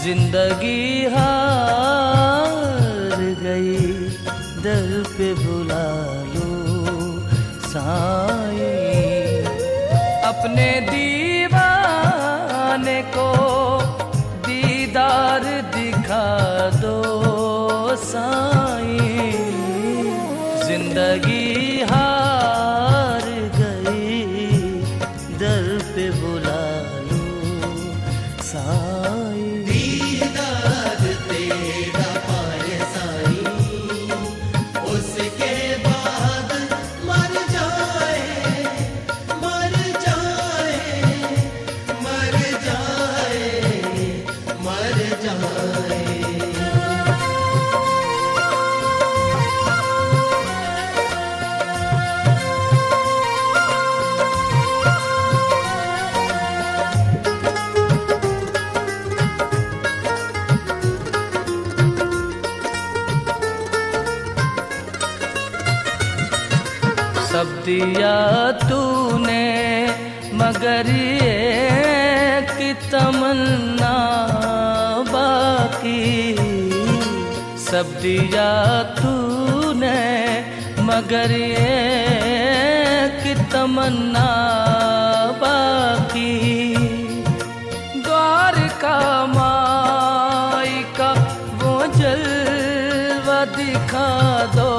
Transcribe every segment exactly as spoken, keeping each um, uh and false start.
जिंदगी हार गई, दर पे बुला लो साईं। अपने दीवाने को दीदार दिखा दो साईं। जिंदगी हार गई, दर पे बुला लो साईं। दीदार तेरा पाए साईं, उसके बाद मर जाए, मर जाए, मर जाए, मर जाए। सब दिया तूने मगर एक तमन्ना बाकी। सब दिया तूने मगर एक तमन्ना बाकी। द्वारका माई का वो जलवा दिखा दो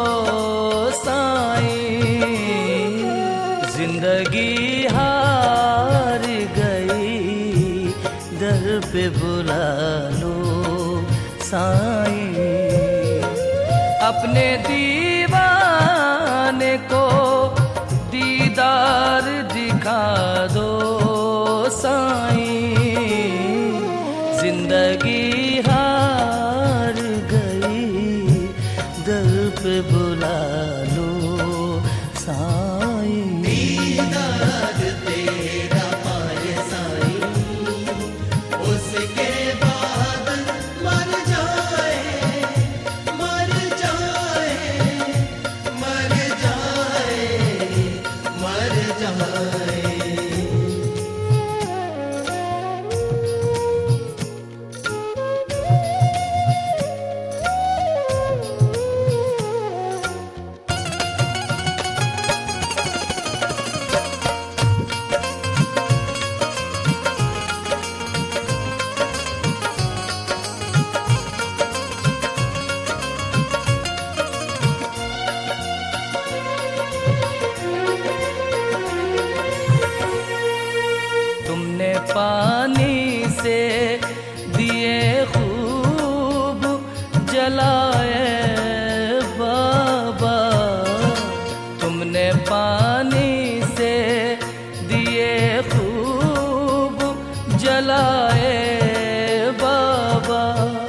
साईं। जिंदगी हार गई, दर पे बुला लो साईं। अपने दीवाने को दीदार दिखा दो साईं। जिंदगी हार गई, दर पे बुला लो साईं। दीदार तेरा पाए साईं, उसके बाद मर जाए, मर जाए, मर जाए, मर जाए। तुमने पानी से दिए खूब जलाए बाबा। तुमने पानी से दिए खूब जलाए बाबा।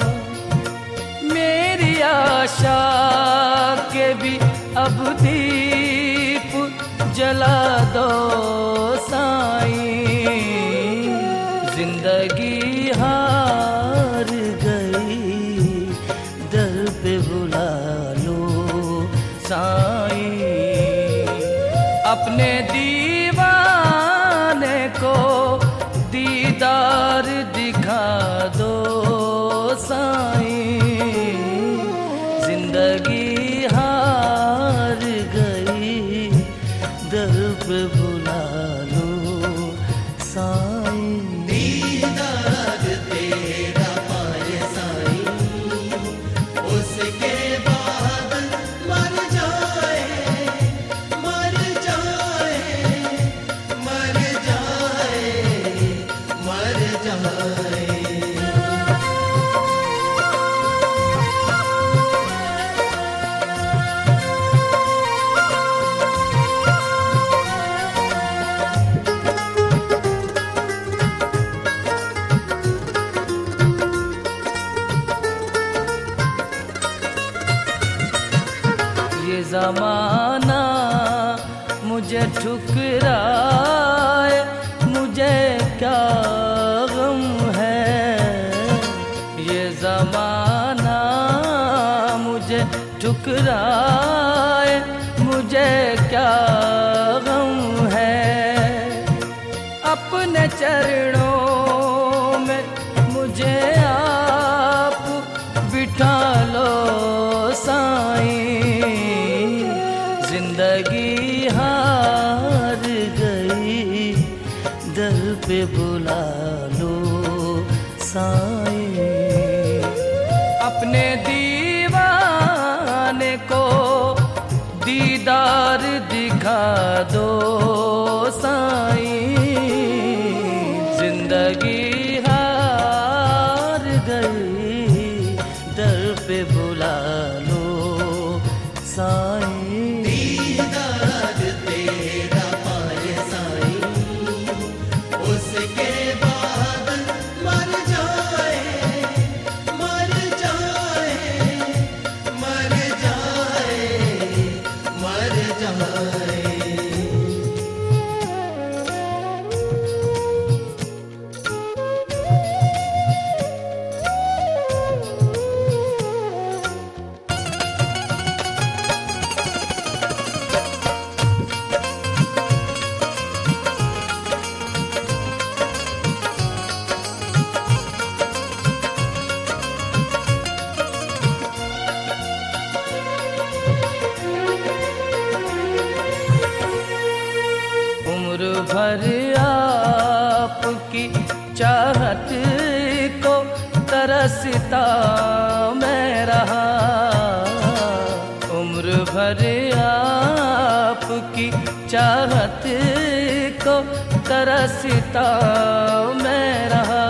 मेरी आशा के भी अब दीप जला दो साईं। जिंदगी हार गई, दर पे बुला लो साईं। अपने दीवाने को दीदार दिखा दो साईं। जिंदगी हार गई, दर पे बुला लो साईं। दीदार तेरा पाए साईं, उसके बाद मर जाए, मर जाए, मर जाए, मर जाए। ये ज़माना मुझे ठुकराए, मुझे क्या गम है। ये ज़माना मुझे ठुकराए, मुझे क्या गम है। अपने चरणों में मुझे आ बिठा लो साईं, जिंदगी हार गई, दर पे बुला लो साईं। अपने दीवाने को दीदार दिखा दो साईं, जिंदगी हार गई, दर पे बुला लो साईं। दीदार तेरा पाए साईं, उसके बाद मर जाए, मर जाए, मर जाए, मर जाए। उम्र भर आपकी चाहत को तरसता मैं रहा, उम्र भर आपकी चाहत को तरसता मैं रहा।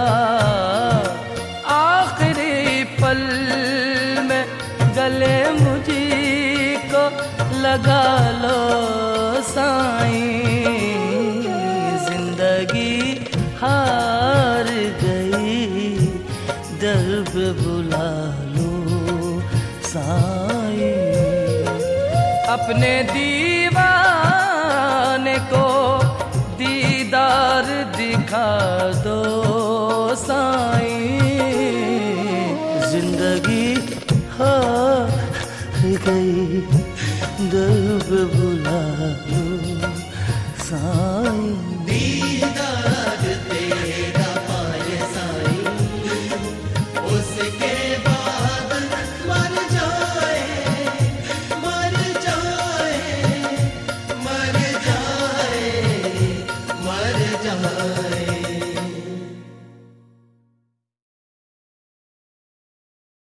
आखिरी पल में गले मुझी को लगा लो साईं, जिंदगी हार गई, दर पे बुला लो साईं। अपने दीवाने को दीदार दिखा दो साईं, जिंदगी हार गई, दर पे बुला लो